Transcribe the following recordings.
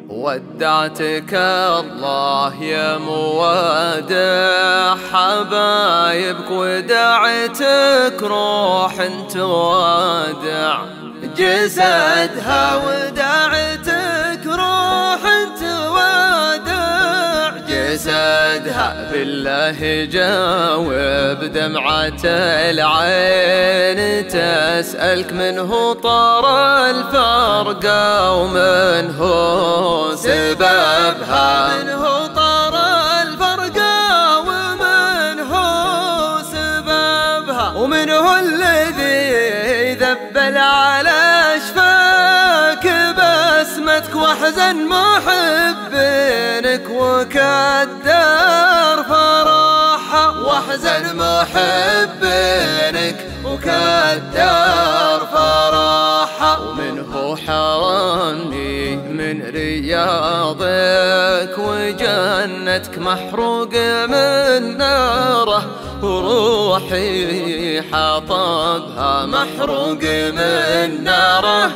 ودعتك الله يا موادع حبايبك، ودعتك روح توادع جسدها، ودعتك روح توادع جسدها. بالله جاوب دمعة العين تسألك منه طار الفرقة ومن هو سببها، منه طار الفرقة ومن هو سببها، ومن هو الذي ذبل على شفاك بسمتك وحزن محبينك وكدر فرحها، وحزن محبينك وكدر فرحها. ومنه حرمني من رياضك وجنتك محروق من ناره، وروحي حطبها محروق من ناره،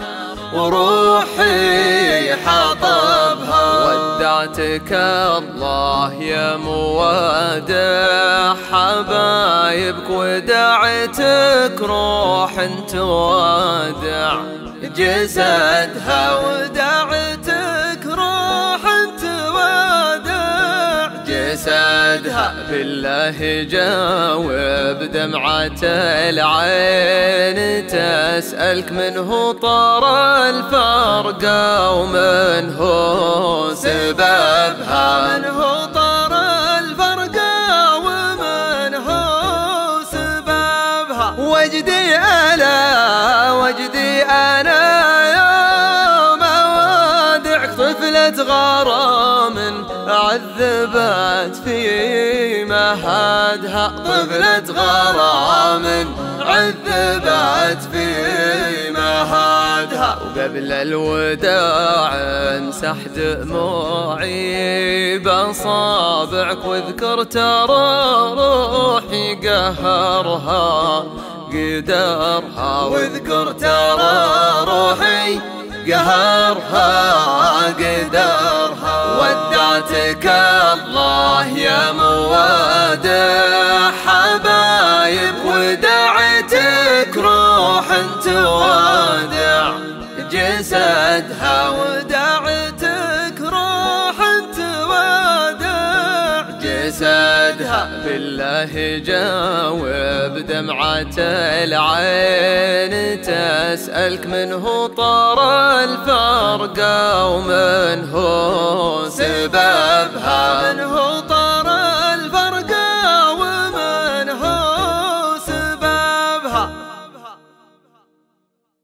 وروحي حطبها. ودعتك الله يا موادع حبايبك، ودعتك روح توادع جسدها، ودعتك روح توادع جسدها. بالله جاوب دمعة العين تسألك منه طار الفرقة ومن هو سببها، من هو طار الفرقة ومن هو سببها. وجدي أنا يوم أوادعك طفلة غرام عذبت في مهادها، طفلة غرام عذبت في مهادها. وقبل الوداع امسح دموعي بأصابعك واذكر ترى روحي قهرها قدرها، واذكر ترى روحي قهرها قدرها. ودعتك الله يا موادع حبايب، ودعتك روح توادع جسدها، ودعتك روح توادع جسدها. بالله جاوب دمعة العين تسألك منه طار الفرقة ومن هو سببها.